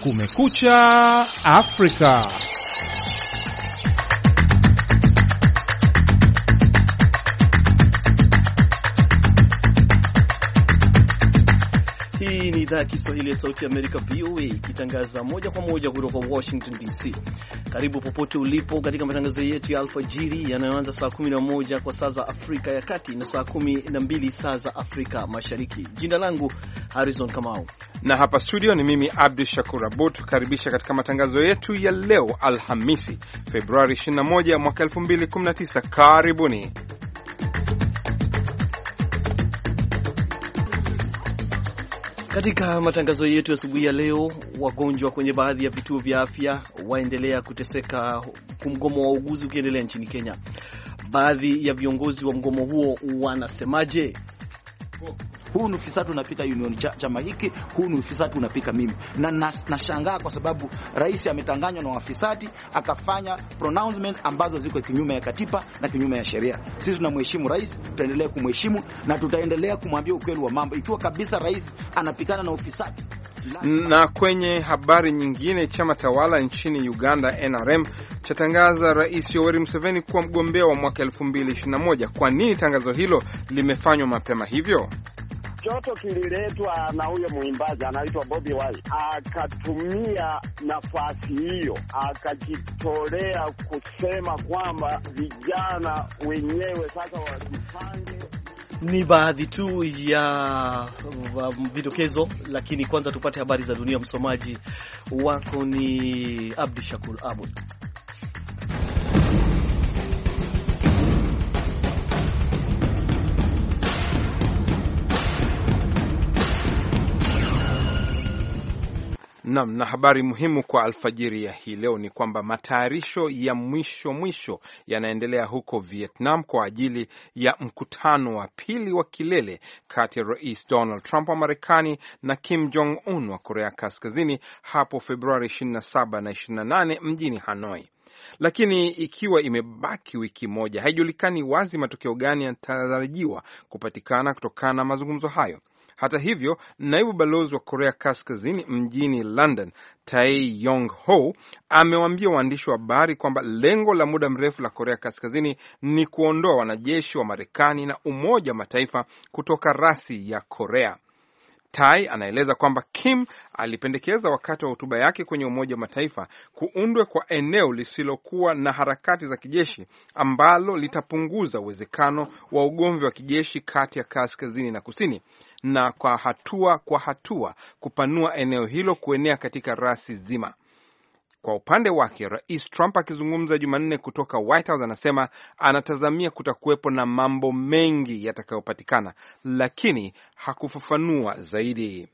Kumekucha Afrika. Hii ni idhaa ya Kiswahili ya Sauti ya Amerika, VOA, ikitangaza moja kwa moja kutoka Washington DC. Karibu popote ulipo katika matangazo yetu ya alfajiri yanayoanza saa 11 kwa saa za Afrika ya Kati na saa 12 saa za Afrika Mashariki. Jina langu Harrison Kamau, na hapa studio ni mimi Abdul Shakur Abud, tukaribisha katika matangazo yetu ya leo Alhamisi, Februari 21 mwaka 2019. Karibuni. Katika matangazo yetu asubuhi ya leo, wagonjwa kwenye baadhi ya vituo vya afya waendelea kuteseka, mgomo wa wauguzi ukiendelea nchini Kenya. Baadhi ya viongozi wa mgomo huo wanasemaje? Huu ni ufisadi unapika union chama hiki, huu ni ufisadi unapika mimi. Na nashangaa kwa sababu rais ametanganywa na wafisadi, akafanya pronouncement ambazo ziko kinyume ya katiba na kinyume ya sheria. Sisi tunamheshimu rais, tutaendelea kumheshimu na tutaendelea kumwambia ukweli wa mambo ikiwa kabisa rais anapikana na ufisadi. Na kwenye habari nyingine, chama tawala nchini Uganda NRM chatangaza Rais Yoweri Museveni kuwa mgombea wa mwaka 2021. Kwa nini tangazo hilo limefanywa mapema hivyo? Joto kililetwa na huyo muimbaji anaitwa Bobby Wine, akatumia nafasi hiyo akajitolea kusema kwamba vijana wenyewe sasa wajipange. Ni baadhi tu ya vidokezo, lakini kwanza tupate habari za dunia. Msomaji wako ni Abdi Shakur Abud. Na habari muhimu kwa alfajiri ya hii leo ni kwamba matayarisho ya mwisho yanaendelea huko Vietnam kwa ajili ya mkutano wa pili wa kilele kati ya Rais Donald Trump wa Marekani na Kim Jong Un wa Korea Kaskazini hapo Februari 27 na 28 mjini Hanoi. Lakini ikiwa imebaki wiki moja, haijulikani wazi matokeo gani yanatarajiwa kupatikana kutokana na mazungumzo hayo. Hata hivyo, naibu balozi wa Korea Kaskazini mjini London, Tae Yong Ho, amewaambia waandishi wa habari kwamba lengo la muda mrefu la Korea Kaskazini ni kuondoa wanajeshi wa Marekani na Umoja wa Mataifa kutoka rasi ya Korea. Tai anaeleza kwamba Kim alipendekeza wakati wa hotuba yake kwenye Umoja wa Mataifa kuundwe kwa eneo lisilokuwa na harakati za kijeshi ambalo litapunguza uwezekano wa ugomvi wa kijeshi kati ya kaskazini na kusini, na kwa hatua kupanua eneo hilo kuenea katika rasi zima. Kwa upande wake, Rais Trump akizungumza Jumanne kutoka White House anasema anatazamia kutakuwepo na mambo mengi yatakayopatikana, lakini hakufafanua zaidi.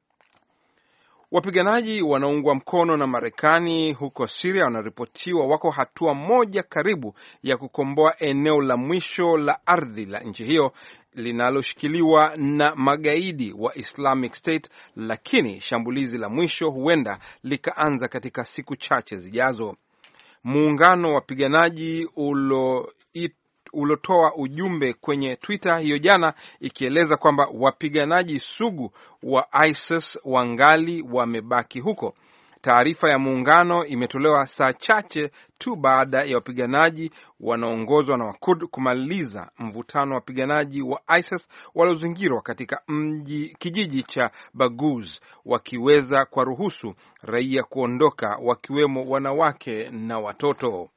Wapiganaji wanaungwa mkono na Marekani huko Syria wanaripotiwa wako hatua moja karibu ya kukomboa eneo la mwisho la ardhi la nchi hiyo linaloshikiliwa na magaidi wa Islamic State, lakini shambulizi la mwisho huenda likaanza katika siku chache zijazo. Muungano wa wapiganaji ulotoa ujumbe kwenye Twitter hiyo jana ikieleza kwamba wapiganaji sugu wa ISIS wangali wamebaki huko. Taarifa ya muungano imetolewa saa chache tu baada ya wapiganaji wanaoongozwa na Wakurd kumaliza mvutano wa wapiganaji wa ISIS waliozingirwa katika kijiji cha Baguz, wakiweza kwa ruhusu raia kuondoka, wakiwemo wanawake na watoto.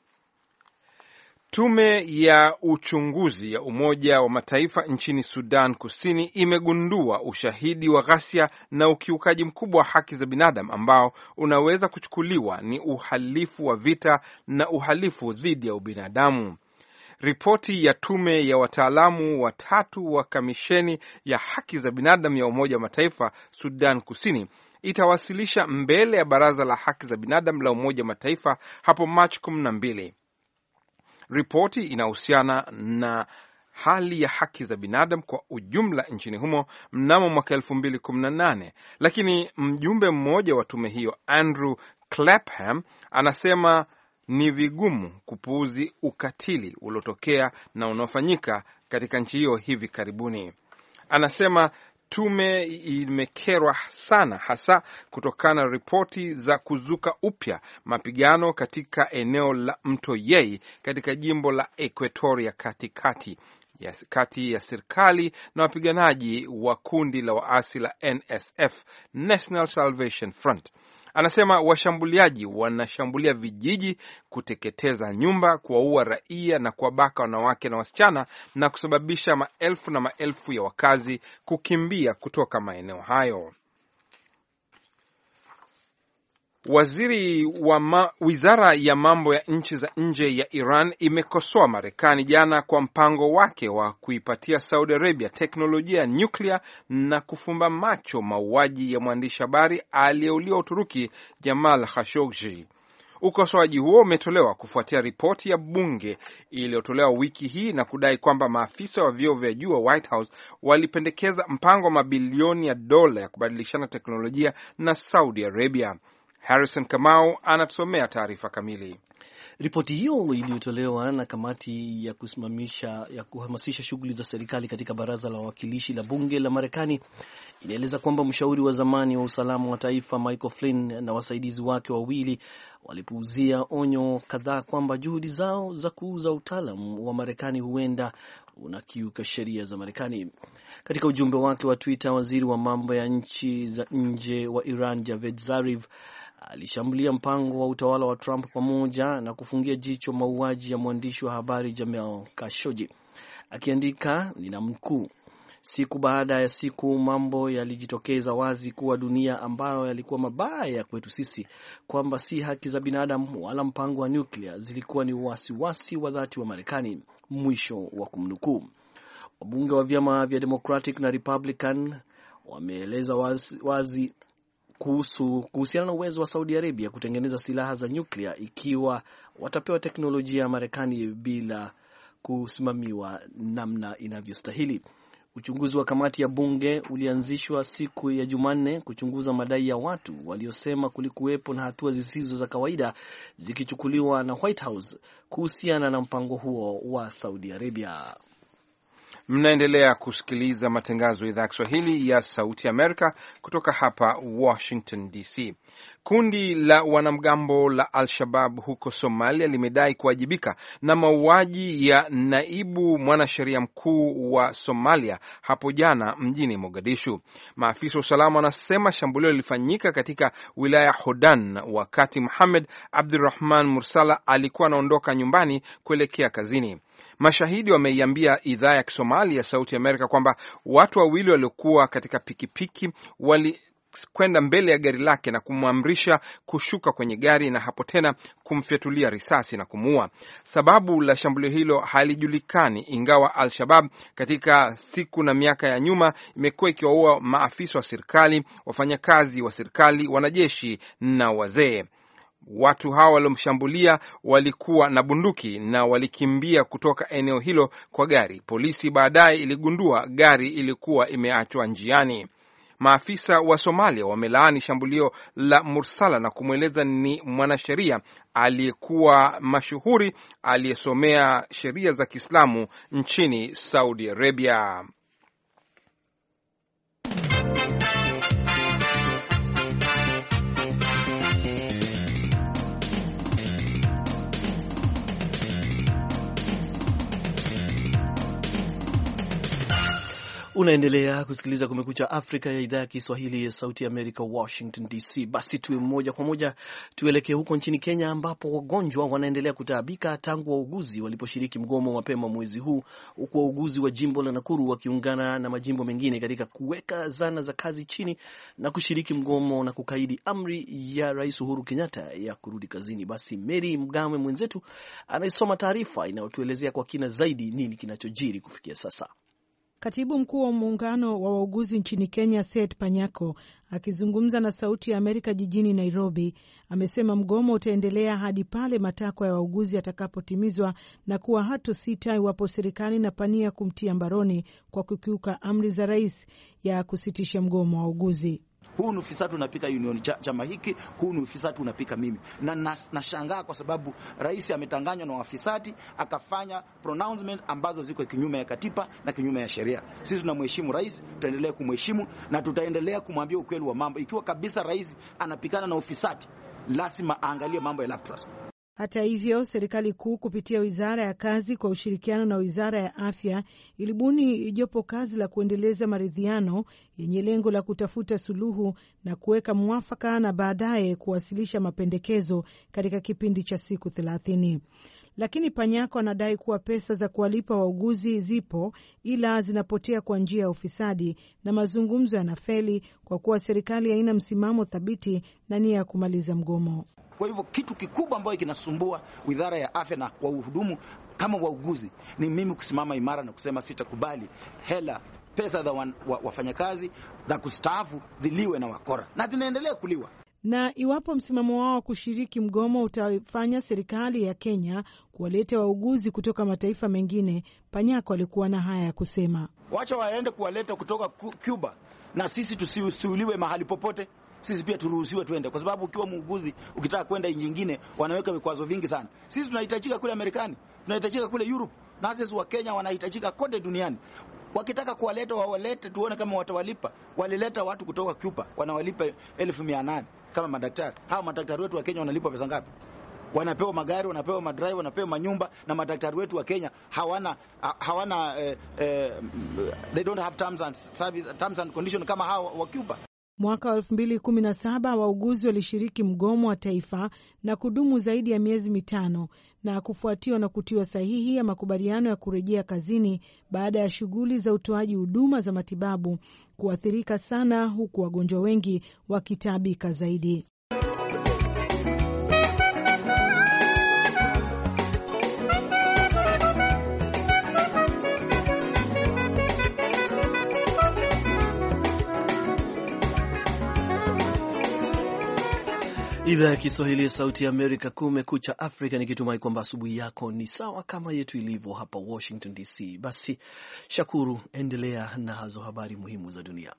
Tume ya uchunguzi ya Umoja wa Mataifa nchini Sudan Kusini imegundua ushahidi wa ghasia na ukiukaji mkubwa wa haki za binadamu ambao unaweza kuchukuliwa ni uhalifu wa vita na uhalifu dhidi ya ubinadamu. Ripoti ya tume ya wataalamu watatu wa kamisheni ya haki za binadamu ya Umoja wa Mataifa Sudan Kusini itawasilisha mbele ya Baraza la Haki za Binadamu la Umoja wa Mataifa hapo Machi 12. Ripoti inahusiana na hali ya haki za binadamu kwa ujumla nchini humo mnamo mwaka 2018, lakini mjumbe mmoja wa tume hiyo Andrew Clapham anasema ni vigumu kupuuzi ukatili uliotokea na unaofanyika katika nchi hiyo hivi karibuni. Anasema Tume imekerwa sana hasa kutokana na ripoti za kuzuka upya mapigano katika eneo la Mto Yei katika jimbo la Equatoria katikati kati ya serikali na wapiganaji wa kundi la waasi la NSF, National Salvation Front. Anasema washambuliaji wanashambulia vijiji, kuteketeza nyumba, kuwaua raia na kuwabaka wanawake na wasichana na kusababisha maelfu na maelfu ya wakazi kukimbia kutoka maeneo hayo. Wizara ya mambo ya nchi za nje ya Iran imekosoa Marekani jana kwa mpango wake wa kuipatia Saudi Arabia teknolojia ya nyuklia na kufumba macho mauaji ya mwandishi habari aliyeuliwa Uturuki Jamal Khashoggi. Ukosoaji huo umetolewa kufuatia ripoti ya bunge iliyotolewa wiki hii na kudai kwamba maafisa wa vyeo vya juu wa White House walipendekeza mpango wa mabilioni ya dola ya kubadilishana teknolojia na Saudi Arabia. Harrison Kamau anatusomea taarifa kamili. Ripoti hiyo iliyotolewa na kamati ya kuhamasisha shughuli za serikali katika baraza la wawakilishi la bunge la Marekani inaeleza kwamba mshauri wa zamani wa usalama wa taifa Michael Flynn na wasaidizi wake wawili walipuuzia onyo kadhaa kwamba juhudi zao za kuuza utaalamu wa Marekani huenda unakiuka sheria za Marekani. Katika ujumbe wake wa Twitter, waziri wa mambo ya nchi za nje wa Iran Javad Zarif alishambulia mpango wa utawala wa Trump pamoja na kufungia jicho mauaji ya mwandishi wa habari Jamal Khashoggi, akiandika, ninamnukuu, siku baada ya siku mambo yalijitokeza wazi kuwa dunia ambayo yalikuwa mabaya kwetu sisi, kwamba si haki za binadamu wala mpango wa nyuklia zilikuwa ni wasiwasi wa dhati wa Marekani, mwisho wa kumnukuu. Wabunge wa vyama vya Democratic na Republican wameeleza wazi kuhusiana na uwezo wa Saudi Arabia kutengeneza silaha za nyuklia ikiwa watapewa teknolojia ya Marekani bila kusimamiwa namna inavyostahili. Uchunguzi wa kamati ya bunge ulianzishwa siku ya Jumanne kuchunguza madai ya watu waliosema kulikuwepo na hatua zisizo za kawaida zikichukuliwa na White House kuhusiana na mpango huo wa Saudi Arabia. Mnaendelea kusikiliza matangazo ya idhaa ya Kiswahili ya Sauti Amerika kutoka hapa Washington DC. Kundi la wanamgambo la Al-Shabaab huko Somalia limedai kuwajibika na mauaji ya naibu mwanasheria mkuu wa Somalia hapo jana mjini Mogadishu. Maafisa wa usalama wanasema shambulio lilifanyika katika wilaya Hodan wakati Mohamed Abdurrahman Mursala alikuwa anaondoka nyumbani kuelekea kazini. Mashahidi wameiambia idhaa ya Kisomali ya Sauti Amerika kwamba watu wawili waliokuwa katika pikipiki walikwenda mbele ya gari lake na kumwamrisha kushuka kwenye gari na hapo tena kumfyatulia risasi na kumuua. Sababu la shambulio hilo halijulikani, ingawa Al-Shabaab katika siku na miaka ya nyuma imekuwa ikiwaua maafisa wa serikali, wafanyakazi wa serikali, wanajeshi na wazee. Watu hawa waliomshambulia walikuwa na bunduki na walikimbia kutoka eneo hilo kwa gari. Polisi baadaye iligundua gari ilikuwa imeachwa njiani. Maafisa wa Somalia wamelaani shambulio la Mursala na kumweleza ni mwanasheria aliyekuwa mashuhuri aliyesomea sheria za Kiislamu nchini Saudi Arabia. Unaendelea kusikiliza Kumekucha Afrika ya idhaa ya Kiswahili ya Sauti ya Amerika, Washington DC. Basi tuwe moja kwa moja tuelekee huko nchini Kenya, ambapo wagonjwa wanaendelea kutaabika tangu wauguzi waliposhiriki mgomo mapema mwezi huu, huku wauguzi wa jimbo la Nakuru wakiungana na majimbo mengine katika kuweka zana za kazi chini na kushiriki mgomo na kukaidi amri ya Rais Uhuru Kenyatta ya kurudi kazini. Basi Mary Mgawe mwenzetu anaisoma taarifa inayotuelezea kwa kina zaidi nini kinachojiri kufikia sasa. Katibu mkuu wa muungano wa wauguzi nchini Kenya, Seth Panyako, akizungumza na Sauti ya Amerika jijini Nairobi, amesema mgomo utaendelea hadi pale matakwa ya wauguzi yatakapotimizwa na kuwa hatosita iwapo serikali inapania kumtia mbaroni kwa kukiuka amri za rais ya kusitisha mgomo wa wauguzi. huu ni ufisadi unapika union chama hiki, huu ni ufisadi unapika mimi. Na nashangaa kwa sababu rais ametanganywa na wafisadi, akafanya pronouncement ambazo ziko kinyume ya katiba na kinyume ya sheria. Sisi tunamheshimu rais, tutaendelea kumheshimu na tutaendelea kumwambia ukweli wa mambo. Ikiwa kabisa rais anapikana na ufisadi, lazima aangalie mambo ya laptop. Hata hivyo, serikali kuu kupitia Wizara ya Kazi kwa ushirikiano na Wizara ya Afya ilibuni jopo kazi la kuendeleza maridhiano yenye lengo la kutafuta suluhu na kuweka mwafaka na baadaye kuwasilisha mapendekezo katika kipindi cha siku 30. Lakini Panyako anadai kuwa pesa za kuwalipa wauguzi zipo, ila zinapotea kwa njia ya ufisadi na mazungumzo yanafeli kwa kuwa serikali haina msimamo thabiti na nia ya kumaliza mgomo. Kwa hivyo kitu kikubwa ambacho kinasumbua Wizara ya Afya na wahudumu kama wauguzi ni mimi kusimama imara na kusema sitakubali pesa za wafanyakazi za kustaafu ziliwe na wakora, na zinaendelea kuliwa. Na iwapo msimamo wao wa kushiriki mgomo utafanya serikali ya Kenya kuwaleta wauguzi kutoka mataifa mengine, Panyako alikuwa na haya ya kusema: wacha waende kuwaleta kutoka Cuba na sisi tusiuliwe mahali popote. Sisi pia turuhusiwe tuende, kwa sababu ukiwa muuguzi ukitaka kwenda nchi nyingine wanaweka vikwazo vingi sana. Sisi tunahitajika kule Marekani, tunahitajika kule Europe, na sisi wa Kenya wanahitajika kote duniani. Wakitaka kuwaleta wawalete, tuone kama watawalipa. Walileta watu kutoka Cuba, wanawalipa 1800 kama madaktari. Hao madaktari wetu wa Kenya wanalipwa pesa ngapi? Wanapewa magari, wanapewa madrive, wanapewa manyumba, na madaktari wetu wa Kenya hawana they don't have terms and conditions kama hao wa Cuba. Mwaka wa 2017 wauguzi walishiriki mgomo wa taifa na kudumu zaidi ya miezi 5 na kufuatiwa na kutiwa sahihi ya makubaliano ya kurejea kazini baada ya shughuli za utoaji huduma za matibabu kuathirika sana, huku wagonjwa wengi wakitaabika zaidi. Idhaa ya Kiswahili ya Sauti ya Amerika, Kumekucha Afrika, nikitumai kwamba asubuhi yako ni sawa kama yetu ilivyo hapa Washington DC. Basi Shakuru, endelea na hazo habari muhimu za dunia.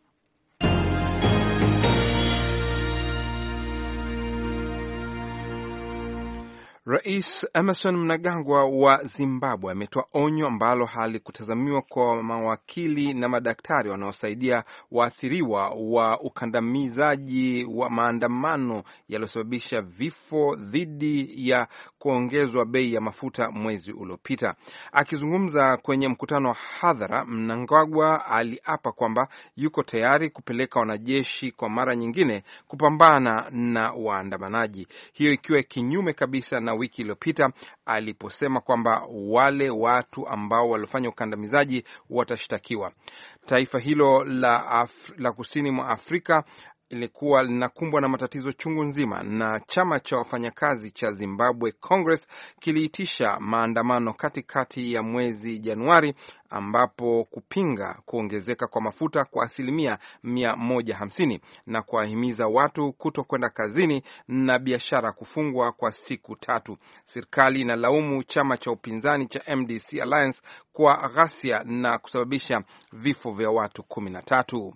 Rais Emmerson Mnangagwa wa Zimbabwe ametoa onyo ambalo halikutazamiwa kwa mawakili na madaktari wanaosaidia waathiriwa wa ukandamizaji wa maandamano yaliyosababisha vifo dhidi ya kuongezwa bei ya mafuta mwezi uliopita. Akizungumza kwenye mkutano wa hadhara, Mnangagwa aliapa kwamba yuko tayari kupeleka wanajeshi kwa mara nyingine kupambana na waandamanaji, hiyo ikiwa kinyume kabisa na wiki iliyopita aliposema kwamba wale watu ambao walifanya ukandamizaji watashtakiwa. Taifa hilo la kusini mwa Afrika ilikuwa linakumbwa na matatizo chungu nzima, na chama cha wafanyakazi cha Zimbabwe Congress kiliitisha maandamano katikati ya mwezi Januari, ambapo kupinga kuongezeka kwa mafuta kwa 150% na kuwahimiza watu kutokwenda kazini na biashara kufungwa kwa siku 3. Serikali inalaumu chama cha upinzani cha MDC Alliance kwa ghasia na kusababisha vifo vya watu 13.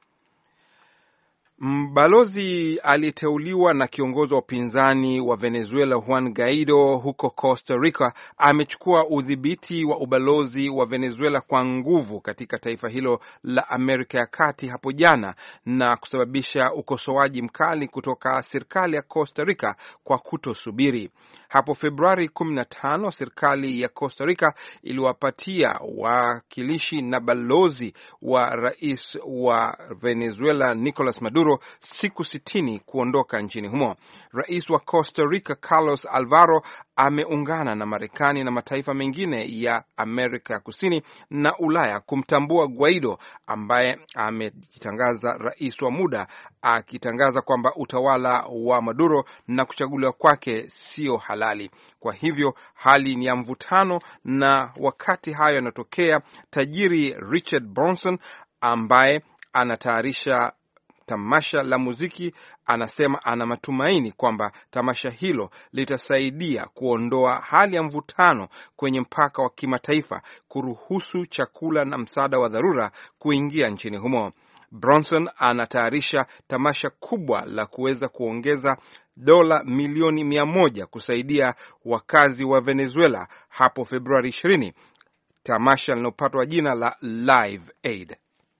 Mbalozi aliyeteuliwa na kiongozi wa upinzani wa Venezuela Juan Guaido huko Costa Rica amechukua udhibiti wa ubalozi wa Venezuela kwa nguvu katika taifa hilo la Amerika ya Kati hapo jana na kusababisha ukosoaji mkali kutoka serikali ya Costa Rica kwa kutosubiri. Hapo Februari 15, serikali ya Costa Rica iliwapatia wakilishi na balozi wa rais wa Venezuela Nicolas Maduro siku 60 kuondoka nchini humo. Rais wa Costa Rica Carlos Alvaro ameungana na Marekani na mataifa mengine ya Amerika ya Kusini na Ulaya kumtambua Guaido ambaye amejitangaza rais wa muda, akitangaza kwamba utawala wa Maduro na kuchaguliwa kwake sio halali. Kwa hivyo hali ni ya mvutano, na wakati hayo yanatokea, tajiri Richard Branson ambaye anatayarisha tamasha la muziki anasema ana matumaini kwamba tamasha hilo litasaidia kuondoa hali ya mvutano kwenye mpaka wa kimataifa, kuruhusu chakula na msaada wa dharura kuingia nchini humo. Bronson anatayarisha tamasha kubwa la kuweza kuongeza dola milioni 100 kusaidia wakazi wa Venezuela hapo Februari 20, tamasha linalopatwa jina la Live Aid.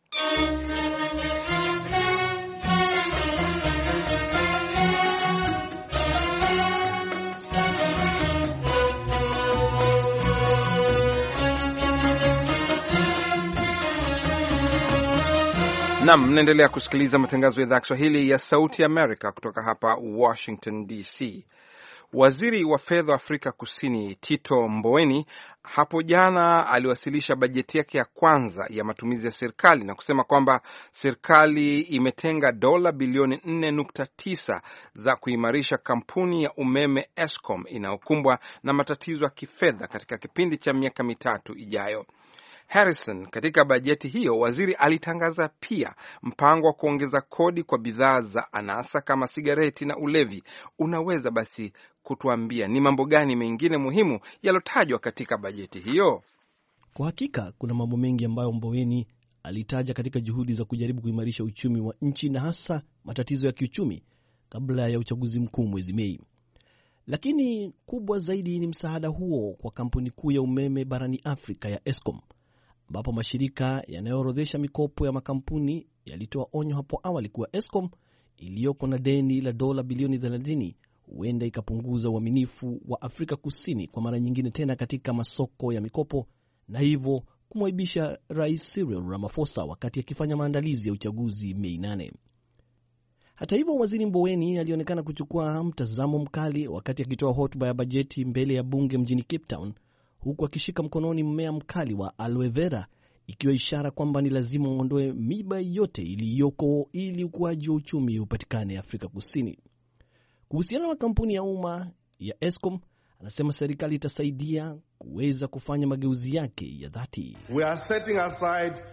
Naam, mnaendelea kusikiliza matangazo ya idhaa ya Kiswahili ya Sauti Amerika kutoka hapa Washington DC. Waziri wa fedha wa Afrika Kusini Tito Mboweni hapo jana aliwasilisha bajeti yake ya kwanza ya matumizi ya serikali na kusema kwamba serikali imetenga dola bilioni 4.9 za kuimarisha kampuni ya umeme Eskom inayokumbwa na matatizo ya kifedha katika kipindi cha miaka 3 ijayo. Harrison, katika bajeti hiyo waziri alitangaza pia mpango wa kuongeza kodi kwa bidhaa za anasa kama sigareti na ulevi. Unaweza basi kutuambia ni mambo gani mengine muhimu yalotajwa katika bajeti hiyo? Kwa hakika kuna mambo mengi ambayo Mboweni alitaja katika juhudi za kujaribu kuimarisha uchumi wa nchi na hasa matatizo ya kiuchumi kabla ya uchaguzi mkuu mwezi Mei. Lakini kubwa zaidi ni msaada huo kwa kampuni kuu ya umeme barani Afrika ya Eskom, ambapo mashirika yanayoorodhesha mikopo ya makampuni yalitoa onyo hapo awali kuwa Eskom iliyoko na deni la dola bilioni 30 huenda ikapunguza uaminifu wa Afrika Kusini kwa mara nyingine tena katika masoko ya mikopo na hivyo kumwaibisha Rais Cyril Ramaphosa wakati akifanya maandalizi ya uchaguzi Mei 8. Hata hivyo, Waziri Mboweni alionekana kuchukua mtazamo mkali wakati akitoa hotuba ya bajeti mbele ya bunge mjini Cape Town, huku akishika mkononi mmea mkali wa aloe vera, ikiwa ishara kwamba ni lazima uondoe miba yote iliyoko ili ukuaji wa uchumi upatikane Afrika Kusini. Kuhusiana na kampuni ya umma ya Eskom, anasema serikali itasaidia kuweza kufanya mageuzi yake ya dhati. We are setting aside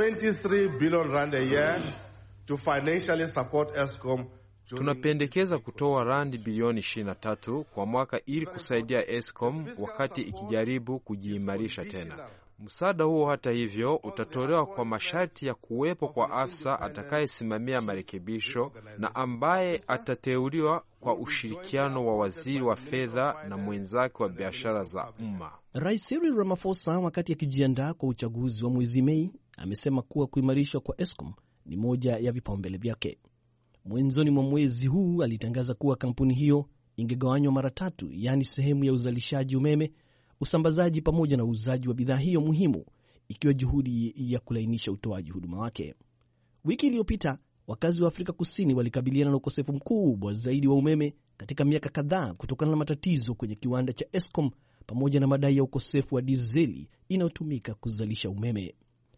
23 billion rand a year to financially support Eskom. Tunapendekeza kutoa randi bilioni 23 kwa mwaka ili kusaidia Eskom wakati ikijaribu kujiimarisha tena. Msaada huo hata hivyo utatolewa kwa masharti ya kuwepo kwa afisa atakayesimamia marekebisho na ambaye atateuliwa kwa ushirikiano wa waziri wa fedha na mwenzake wa biashara za umma. Rais Cyril Ramaphosa wakati akijiandaa kwa uchaguzi wa mwezi Mei amesema kuwa kuimarishwa kwa Eskom ni moja ya vipaumbele vyake. Mwanzoni mwa mwezi huu alitangaza kuwa kampuni hiyo ingegawanywa mara 3, yaani sehemu ya uzalishaji umeme, usambazaji pamoja na uuzaji wa bidhaa hiyo muhimu, ikiwa juhudi ya kulainisha utoaji huduma wake. Wiki iliyopita wakazi wa Afrika Kusini walikabiliana na ukosefu mkubwa zaidi wa umeme katika miaka kadhaa kutokana na matatizo kwenye kiwanda cha Eskom pamoja na madai ya ukosefu wa dizeli inayotumika kuzalisha umeme.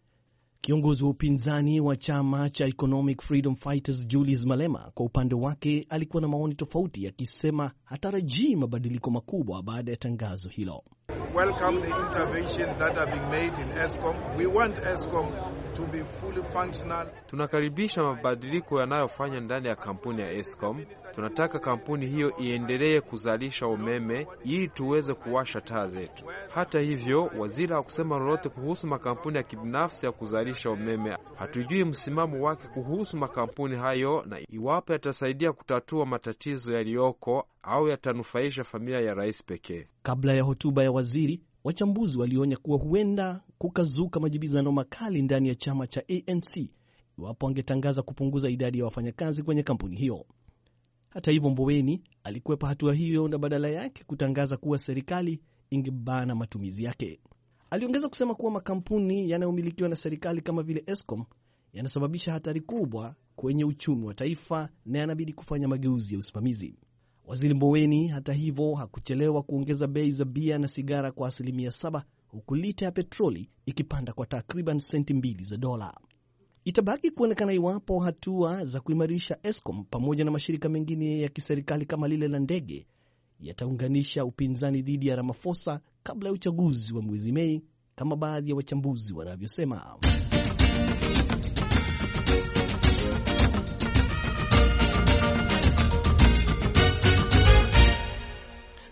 Kiongozi wa upinzani wa chama cha Economic Freedom Fighters Julius Malema kwa upande wake alikuwa na maoni tofauti, akisema hatarajii mabadiliko makubwa baada ya tangazo hilo. Welcome the interventions that are being made in Eskom. We want Eskom to be fully functional. Tunakaribisha mabadiliko yanayofanya ndani ya kampuni ya Eskom. Tunataka kampuni hiyo iendelee kuzalisha umeme ili tuweze kuwasha taa zetu. Hata hivyo, waziri hakusema lolote kuhusu makampuni ya kibinafsi ya kuzalisha umeme. Hatujui msimamo wake kuhusu makampuni hayo na iwapo yatasaidia kutatua matatizo yaliyoko au yatanufaisha familia ya rais pekee. Kabla ya hotuba ya waziri, wachambuzi walionya kuwa huenda kukazuka majibizano makali ndani ya chama cha ANC iwapo angetangaza kupunguza idadi ya wafanyakazi kwenye kampuni hiyo. Hata hivyo, Mboweni alikwepa hatua hiyo na badala yake kutangaza kuwa serikali ingebana matumizi yake. Aliongeza kusema kuwa makampuni yanayomilikiwa na serikali kama vile Eskom yanasababisha hatari kubwa kwenye uchumi wa taifa na yanabidi kufanya mageuzi ya usimamizi. Waziri Mboweni hata hivyo hakuchelewa kuongeza bei za bia na sigara kwa 7%, huku lita ya petroli ikipanda kwa takriban senti 2 za dola. Itabaki kuonekana iwapo hatua za kuimarisha Eskom pamoja na mashirika mengine ya kiserikali kama lile la ndege yataunganisha upinzani dhidi ya Ramaphosa kabla ya uchaguzi wa mwezi Mei kama baadhi ya wachambuzi wanavyosema.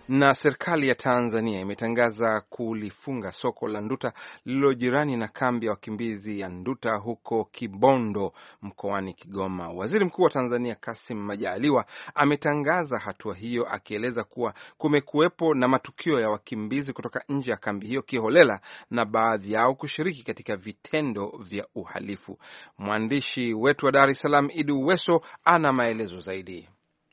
Na serikali ya Tanzania imetangaza kulifunga soko la Nduta lililo jirani na kambi ya wakimbizi ya Nduta huko Kibondo mkoani Kigoma. Waziri Mkuu wa Tanzania Kassim Majaliwa ametangaza hatua hiyo, akieleza kuwa kumekuwepo na matukio ya wakimbizi kutoka nje ya kambi hiyo kiholela na baadhi yao kushiriki katika vitendo vya uhalifu. Mwandishi wetu wa Dar es Salaam Idi Uweso ana maelezo zaidi.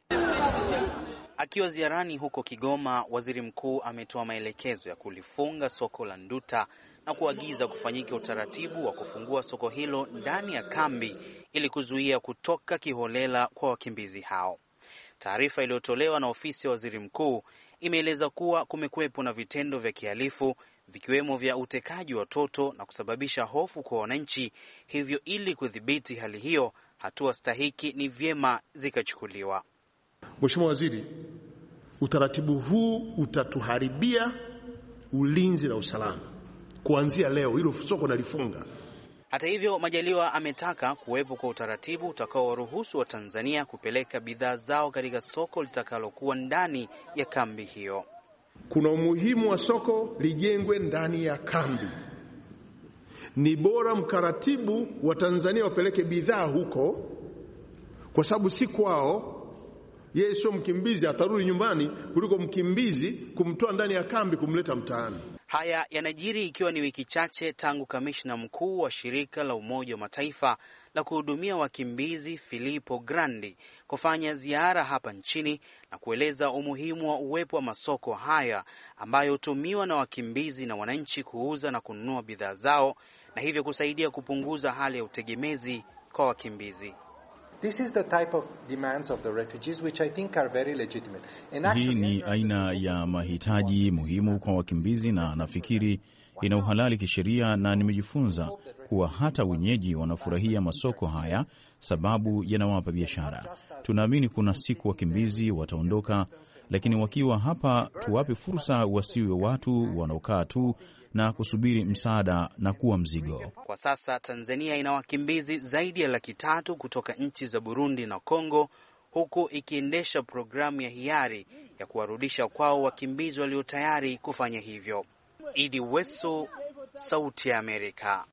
Akiwa ziarani huko Kigoma, waziri mkuu ametoa maelekezo ya kulifunga soko la Nduta na kuagiza kufanyika utaratibu wa kufungua soko hilo ndani ya kambi ili kuzuia kutoka kiholela kwa wakimbizi hao. Taarifa iliyotolewa na ofisi ya waziri mkuu imeeleza kuwa kumekuwepo na vitendo vya kihalifu vikiwemo vya utekaji watoto na kusababisha hofu kwa wananchi, hivyo ili kudhibiti hali hiyo, hatua stahiki ni vyema zikachukuliwa. Mheshimiwa Waziri, utaratibu huu utatuharibia ulinzi na usalama. Kuanzia leo hilo soko nalifunga. Hata hivyo, Majaliwa ametaka kuwepo kwa utaratibu utakaowaruhusu wa Tanzania kupeleka bidhaa zao katika soko litakalokuwa ndani ya kambi hiyo. Kuna umuhimu wa soko lijengwe ndani ya kambi. Ni bora mkaratibu wa Tanzania wapeleke bidhaa huko, kwa sababu si kwao. Yeye sio mkimbizi, atarudi nyumbani, kuliko mkimbizi kumtoa ndani ya kambi kumleta mtaani. Haya yanajiri ikiwa ni wiki chache tangu kamishna mkuu wa shirika la Umoja wa Mataifa la kuhudumia wakimbizi Filippo Grandi kufanya ziara hapa nchini na kueleza umuhimu wa uwepo wa masoko haya ambayo hutumiwa na wakimbizi na wananchi kuuza na kununua bidhaa zao, na hivyo kusaidia kupunguza hali ya utegemezi kwa wakimbizi. This is the type of demands of the refugees which I think are very legitimate. Hii ni aina ya mahitaji muhimu kwa wakimbizi na nafikiri ina uhalali kisheria, na nimejifunza kuwa hata wenyeji wanafurahia masoko haya sababu yanawapa biashara. Tunaamini kuna siku wakimbizi wataondoka, lakini wakiwa hapa tuwape fursa, wasiwe watu wanaokaa tu na kusubiri msaada na kuwa mzigo. Kwa sasa Tanzania ina wakimbizi zaidi ya 300,000 kutoka nchi za Burundi na Kongo, huku ikiendesha programu ya hiari ya kuwarudisha kwao wakimbizi walio tayari kufanya hivyo. Idi Weso, Sauti ya Amerika.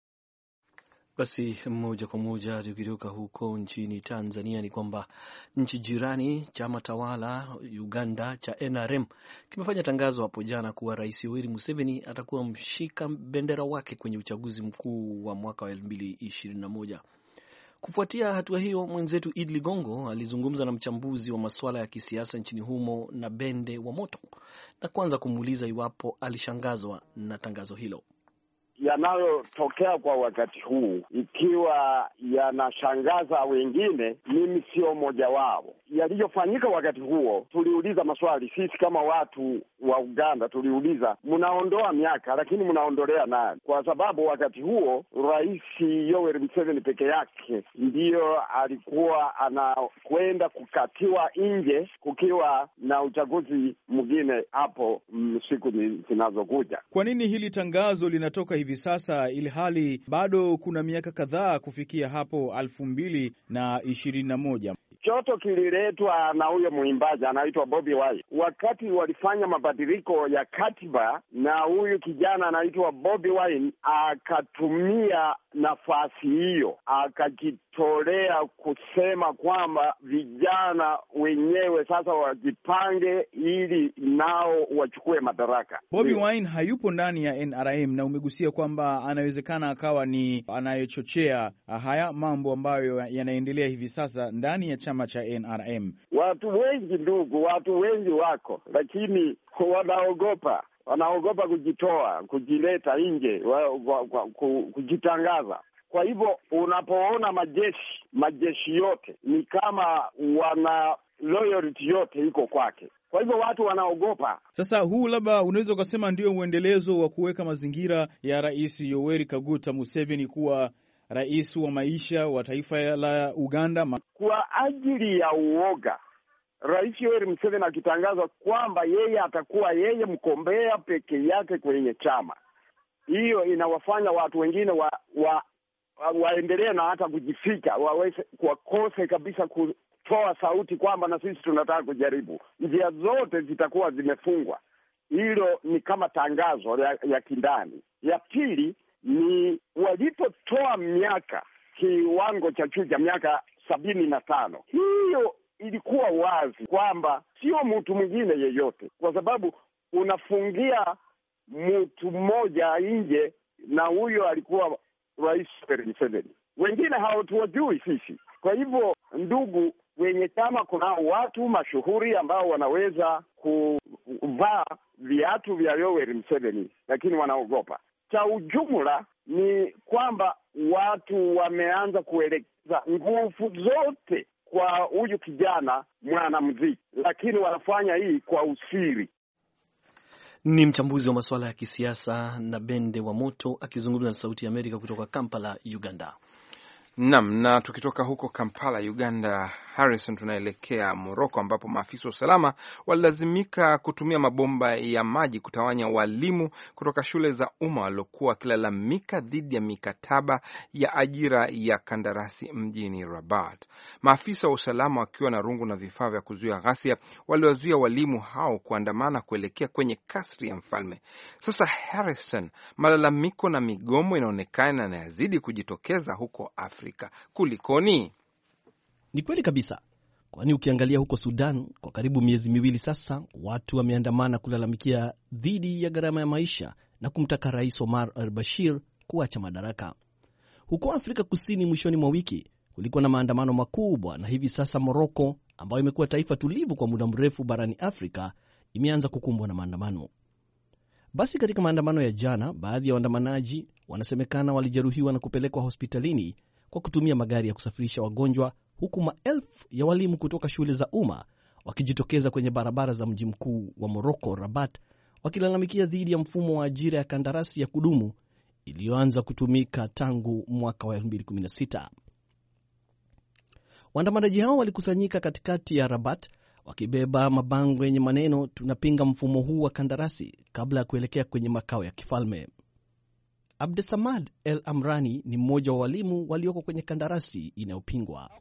Basi moja kwa moja tukitoka huko nchini Tanzania ni kwamba nchi jirani, chama tawala Uganda cha NRM kimefanya tangazo hapo jana kuwa Rais Yoweri Museveni atakuwa mshika bendera wake kwenye uchaguzi mkuu wa mwaka wa 2021. Kufuatia hatua hiyo, mwenzetu Idli Ligongo alizungumza na mchambuzi wa masuala ya kisiasa nchini humo na Bende wa Moto, na kwanza kumuuliza iwapo alishangazwa na tangazo hilo. Yanayotokea kwa wakati huu, ikiwa yanashangaza wengine, mimi sio mmoja wao. Yaliyofanyika wakati huo, tuliuliza maswali sisi kama watu wa Uganda, tuliuliza mnaondoa miaka, lakini mnaondolea nani? Kwa sababu wakati huo Rais Yoweri Museveni peke yake ndiyo alikuwa anakwenda kukatiwa nje, kukiwa na uchaguzi mwingine hapo siku zinazokuja. Kwa nini hili tangazo linatoka hivi sasa ili hali bado kuna miaka kadhaa kufikia hapo 2021? Choto kililetwa na huyo mwimbaji anaitwa Bobi Wine. Wakati walifanya mabadiliko ya katiba, na huyu kijana anaitwa Bobi Wine akatumia nafasi hiyo, akajitolea kusema kwamba vijana wenyewe sasa wajipange ili nao wachukue madaraka. Bobi Wine hayupo ndani ya NRM, na umegusia kwamba anawezekana akawa ni anayechochea haya mambo ambayo yanaendelea hivi sasa ndani ya chama cha NRM. Watu wengi ndugu, watu wengi wako, lakini wanaogopa kujitoa, kujileta nje, kujitangaza. Kwa hivyo unapoona majeshi yote ni kama wana loyalty yote iko kwake. Kwa hivyo watu wanaogopa. Sasa huu labda unaweza ukasema ndio uendelezo wa kuweka mazingira ya Rais Yoweri Kaguta Museveni kuwa rais wa maisha wa taifa la Uganda. Kwa ajili ya uoga, Rais Yoweri Museveni akitangaza kwamba yeye atakuwa yeye mgombea peke yake kwenye chama, hiyo inawafanya watu wengine waendelee na hata kujificha, wakose kabisa kutoa sauti kwamba na sisi tunataka kujaribu. Njia zote zitakuwa zimefungwa. Hilo ni kama tangazo ya kindani. Ya pili ni walipotoa miaka, kiwango cha juu cha miaka 75, hiyo ilikuwa wazi kwamba sio mtu mwingine yeyote, kwa sababu unafungia mtu mmoja nje, na huyo alikuwa Rais Museveni. Wengine hawatuwajui sisi. Kwa hivyo, ndugu wenye chama, kunao watu mashuhuri ambao wanaweza kuvaa viatu vya Yoweri Museveni, lakini wanaogopa. Cha ujumla ni kwamba watu wameanza kuelekeza nguvu zote kwa huyu kijana mwanamuziki, lakini wanafanya hii kwa usiri. Ni mchambuzi wa masuala ya kisiasa na Bende wa Moto akizungumza na Sauti ya Amerika kutoka Kampala, Uganda. Naam, na tukitoka huko Kampala, Uganda, Harrison, tunaelekea Morocco ambapo maafisa wa usalama walilazimika kutumia mabomba ya maji kutawanya walimu kutoka shule za umma waliokuwa wakilalamika dhidi ya mikataba ya ajira ya kandarasi mjini Rabat. Maafisa wa usalama wakiwa na rungu na vifaa vya kuzuia ghasia waliwazuia walimu hao kuandamana kuelekea kwenye kasri ya mfalme. Sasa Harrison, malalamiko na migomo inaonekana na yazidi kujitokeza huko Afrika. Kulikoni? Ni kweli kabisa, kwani ukiangalia huko Sudan kwa karibu miezi miwili sasa, watu wameandamana kulalamikia dhidi ya gharama ya maisha na kumtaka Rais Omar al-Bashir kuacha madaraka. Huko Afrika Kusini mwishoni mwa wiki kulikuwa na maandamano makubwa, na hivi sasa Morocco, ambayo imekuwa taifa tulivu kwa muda mrefu barani Afrika, imeanza kukumbwa na maandamano. Basi katika maandamano ya jana, baadhi ya waandamanaji wanasemekana walijeruhiwa na kupelekwa hospitalini kwa kutumia magari ya kusafirisha wagonjwa, huku maelfu ya walimu kutoka shule za umma wakijitokeza kwenye barabara za mji mkuu wa Morocco, Rabat, wakilalamikia dhidi ya mfumo wa ajira ya kandarasi ya kudumu iliyoanza kutumika tangu mwaka wa 2016. Waandamanaji hao walikusanyika katikati ya Rabat wakibeba mabango yenye maneno tunapinga mfumo huu wa kandarasi, kabla ya kuelekea kwenye makao ya kifalme. Abdesamad El Amrani ni mmoja wa walimu walioko kwenye kandarasi inayopingwa.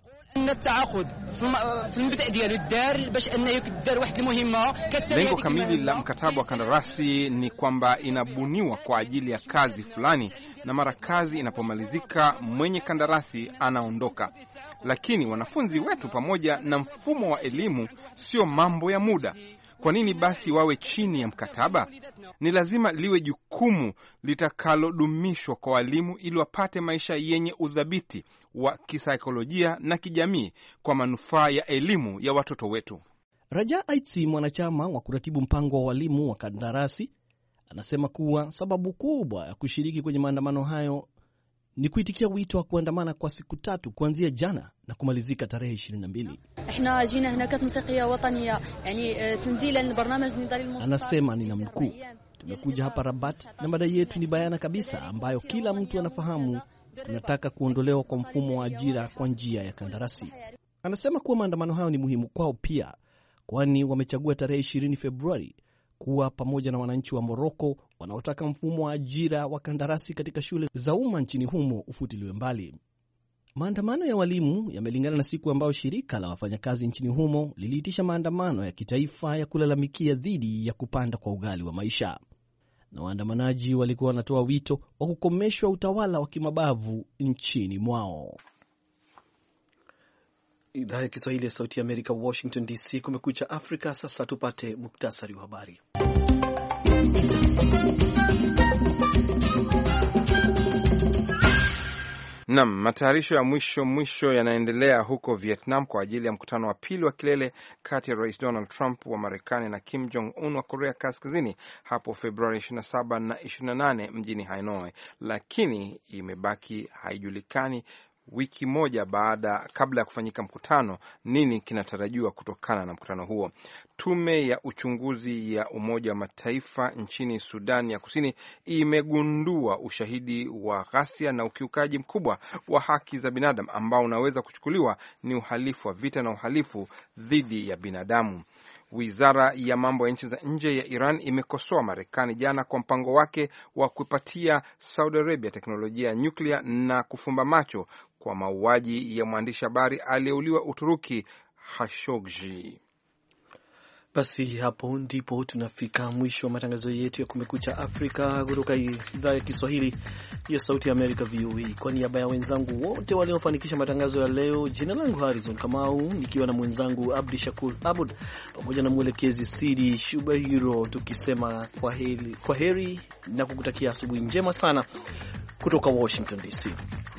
Lengo kamili la mkataba wa kandarasi ni kwamba inabuniwa kwa ajili ya kazi fulani, na mara kazi inapomalizika mwenye kandarasi anaondoka. Lakini wanafunzi wetu pamoja na mfumo wa elimu sio mambo ya muda. Kwa nini basi wawe chini ya mkataba? Ni lazima liwe jukumu litakalodumishwa kwa walimu ili wapate maisha yenye udhabiti wa kisaikolojia na kijamii kwa manufaa ya elimu ya watoto wetu. Raja Aitsi, mwanachama wa kuratibu mpango wa walimu wa kandarasi, anasema kuwa sababu kubwa ya kushiriki kwenye maandamano hayo ni kuitikia wito wa kuandamana kwa siku 3 kuanzia jana na kumalizika tarehe 22. Anasema ninamnukuu, tumekuja hapa Rabat na madai yetu ni bayana kabisa, ambayo kila mtu anafahamu. Tunataka kuondolewa kwa mfumo wa ajira kwa njia ya kandarasi. Anasema kuwa maandamano hayo ni muhimu kwao pia, kwani wamechagua tarehe 20 Februari kuwa pamoja na wananchi wa Morocco wanaotaka mfumo wa ajira wa kandarasi katika shule za umma nchini humo ufutiliwe mbali. Maandamano ya walimu yamelingana na siku ambayo shirika la wafanyakazi nchini humo liliitisha maandamano ya kitaifa ya kulalamikia dhidi ya kupanda kwa ughali wa maisha. Na waandamanaji walikuwa wanatoa wito wa kukomeshwa utawala wa kimabavu nchini mwao. Idhaa ya Kiswahili ya Sauti ya Amerika, Washington DC. Kumekucha Afrika. Sasa tupate muktasari wa habari. Naam, matayarisho ya mwisho yanaendelea huko Vietnam kwa ajili ya mkutano wa pili wa kilele kati ya Rais Donald Trump wa Marekani na Kim Jong Un wa Korea Kaskazini hapo Februari 27 na 28 mjini Hanoi, lakini imebaki haijulikani wiki moja kabla ya kufanyika mkutano nini kinatarajiwa kutokana na mkutano huo. Tume ya uchunguzi ya Umoja wa Mataifa nchini Sudan ya Kusini imegundua ushahidi wa ghasia na ukiukaji mkubwa wa haki za binadamu ambao unaweza kuchukuliwa ni uhalifu wa vita na uhalifu dhidi ya binadamu. Wizara ya mambo ya nchi za nje ya Iran imekosoa Marekani jana kwa mpango wake wa kupatia Saudi Arabia teknolojia ya nyuklia na kufumba macho kwa mauaji ya mwandishi habari aliyeuliwa Uturuki Khashoggi. Basi hapo ndipo tunafika mwisho wa matangazo yetu ya Kumekucha Afrika kutoka idhaa ya Kiswahili ya Sauti ya Amerika, VOA. Kwa niaba ya wenzangu wote waliofanikisha matangazo ya leo, jina langu Harrison Kamau, nikiwa na mwenzangu Abdi Shakur Abud pamoja na mwelekezi Sidi Shubahiro, tukisema kwa heri na kukutakia asubuhi njema sana kutoka Washington DC.